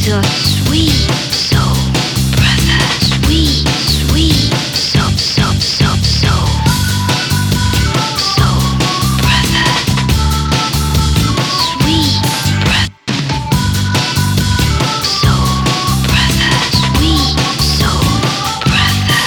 He's a sweet soul brother, sweet, sweet soul, soul, soul, soul, soul brother, sweet brother, soul brother, sweet soul brother.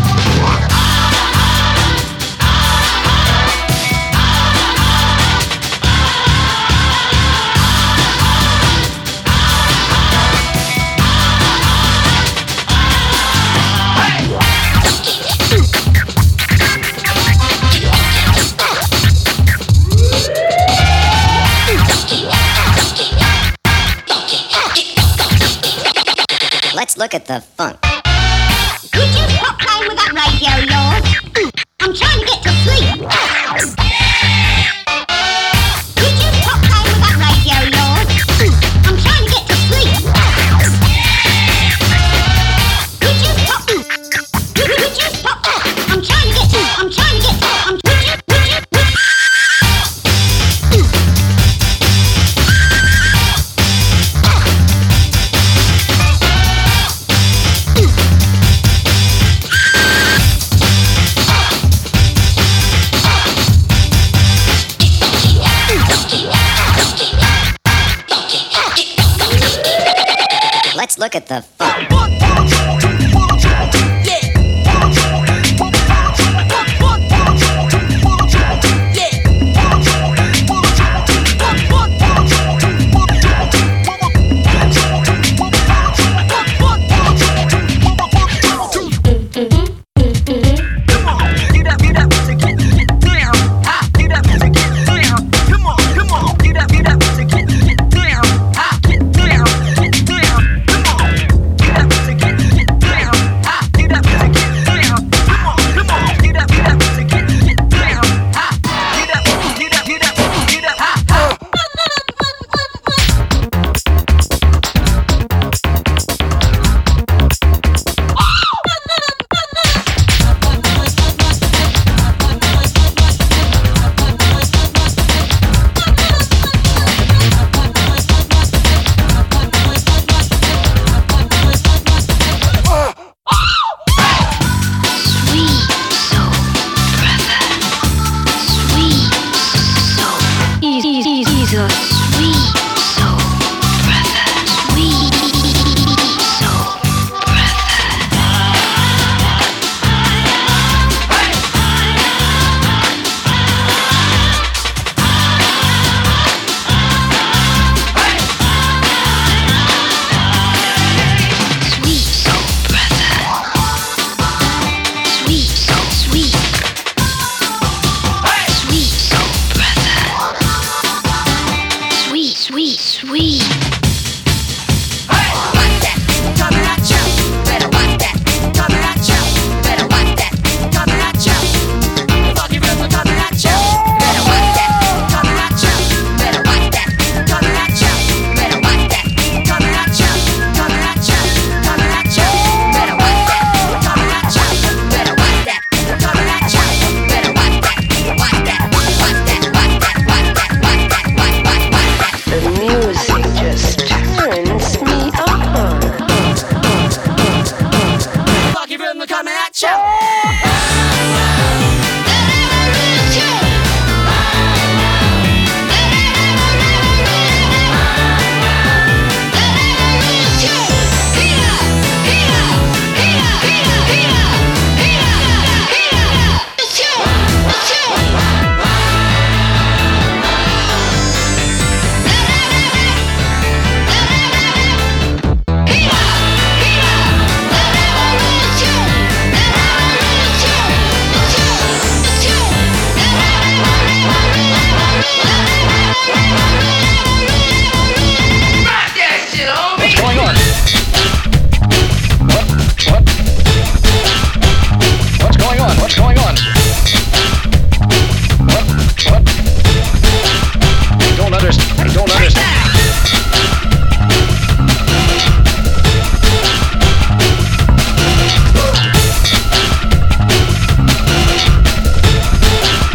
Let's look at the funk. Could you stop playing with that radio of yours? I'm trying to get to sleep. Could you stop playing with that radio of yours? I'm trying to get to sleep. Could you stop? Could you stop? I'm trying to get to. I'm trying to get to. Let's look at the funk. He's a sweet soul brother, sweet soul sweet, sweet. Watch that, coming at you. Better watch that, coming at you. Better watch that, coming at you. The funky rhythm coming at you. Better watch that, coming at you. Better watch that, coming at you. Better watch that, coming at you. Coming at you, coming at you. Better watch that, coming at you. Better watch that, coming at you. Better watch that, watch that, watch that, watch that, watch that, watch that, watch that. The music just turns me on. Funky rhythm coming at you.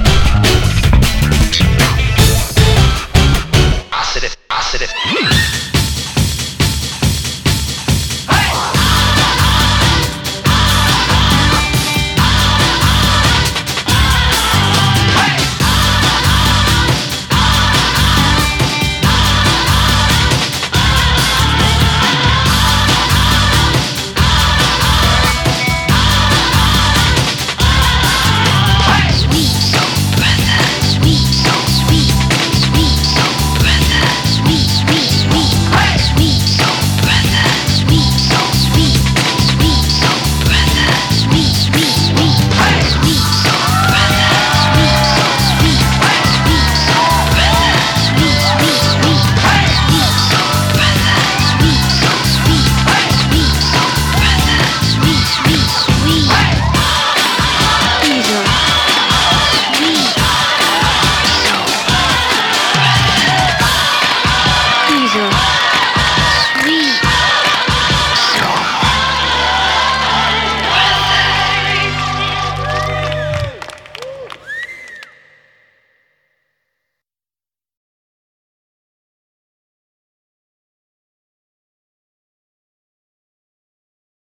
Positive.